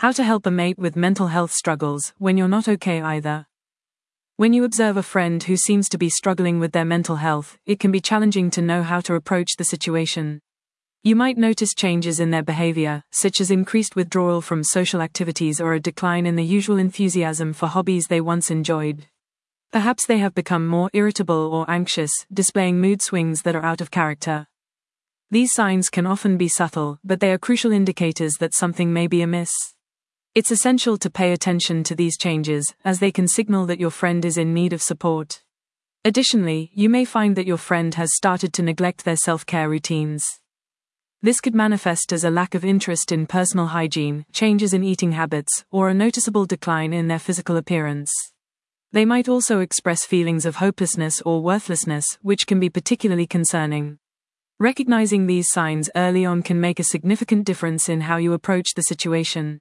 How to help a mate with mental health struggles when you're not okay either. When you observe a friend who seems to be struggling with their mental health, it can be challenging to know how to approach the situation. You might notice changes in their behavior, such as increased withdrawal from social activities or a decline in the usual enthusiasm for hobbies they once enjoyed. Perhaps they have become more irritable or anxious, displaying mood swings that are out of character. These signs can often be subtle, but they are crucial indicators that something may be amiss. It's essential to pay attention to these changes, as they can signal that your friend is in need of support. Additionally, you may find that your friend has started to neglect their self-care routines. This could manifest as a lack of interest in personal hygiene, changes in eating habits, or a noticeable decline in their physical appearance. They might also express feelings of hopelessness or worthlessness, which can be particularly concerning. Recognizing these signs early on can make a significant difference in how you approach the situation.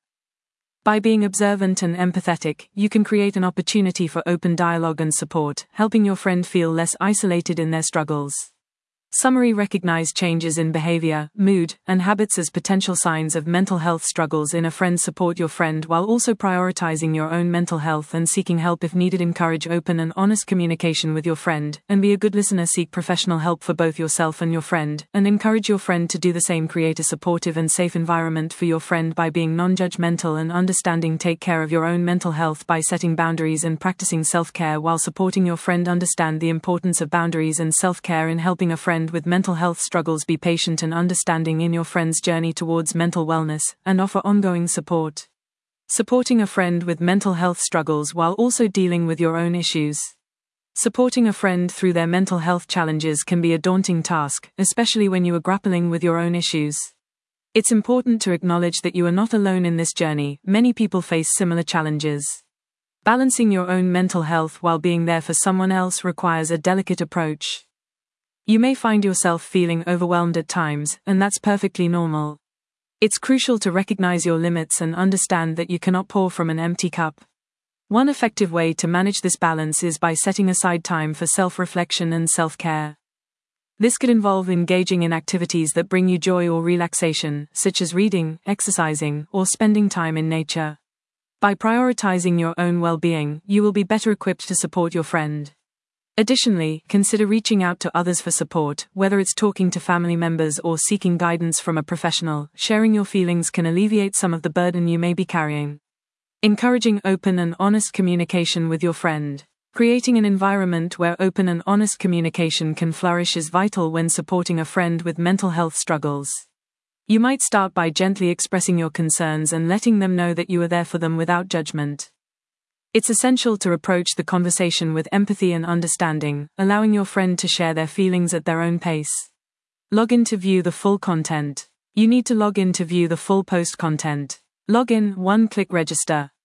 By being observant and empathetic, you can create an opportunity for open dialogue and support, helping your friend feel less isolated in their struggles. Summary: recognize changes in behavior, mood, and habits as potential signs of mental health struggles in a friend. Support your friend while also prioritizing your own mental health and seeking help if needed. Encourage open and honest communication with your friend, and be a good listener. Seek professional help for both yourself and your friend, and encourage your friend to do the same. Create a supportive and safe environment for your friend by being non-judgmental and understanding. Take care of your own mental health by setting boundaries and practicing self-care while supporting your friend. Understand the importance of boundaries and self-care in helping a friend with mental health struggles. Be patient and understanding in your friend's journey towards mental wellness, and offer ongoing support. Supporting a friend with mental health struggles while also dealing with your own issues. Supporting a friend through their mental health challenges can be a daunting task, especially when you are grappling with your own issues. It's important to acknowledge that you are not alone in this journey. Many people face similar challenges. Balancing your own mental health while being there for someone else requires a delicate approach. You may find yourself feeling overwhelmed at times, and that's perfectly normal. It's crucial to recognize your limits and understand that you cannot pour from an empty cup. One effective way to manage this balance is by setting aside time for self-reflection and self-care. This could involve engaging in activities that bring you joy or relaxation, such as reading, exercising, or spending time in nature. By prioritizing your own well-being, you will be better equipped to support your friend. Additionally, consider reaching out to others for support, whether it's talking to family members or seeking guidance from a professional. Sharing your feelings can alleviate some of the burden you may be carrying. Encouraging open and honest communication with your friend. Creating an environment where open and honest communication can flourish is vital when supporting a friend with mental health struggles. You might start by gently expressing your concerns and letting them know that you are there for them without judgment. It's essential to approach the conversation with empathy and understanding, allowing your friend to share their feelings at their own pace. Log in to view the full content. You need to log in to view the full post content. Log in, one-click register.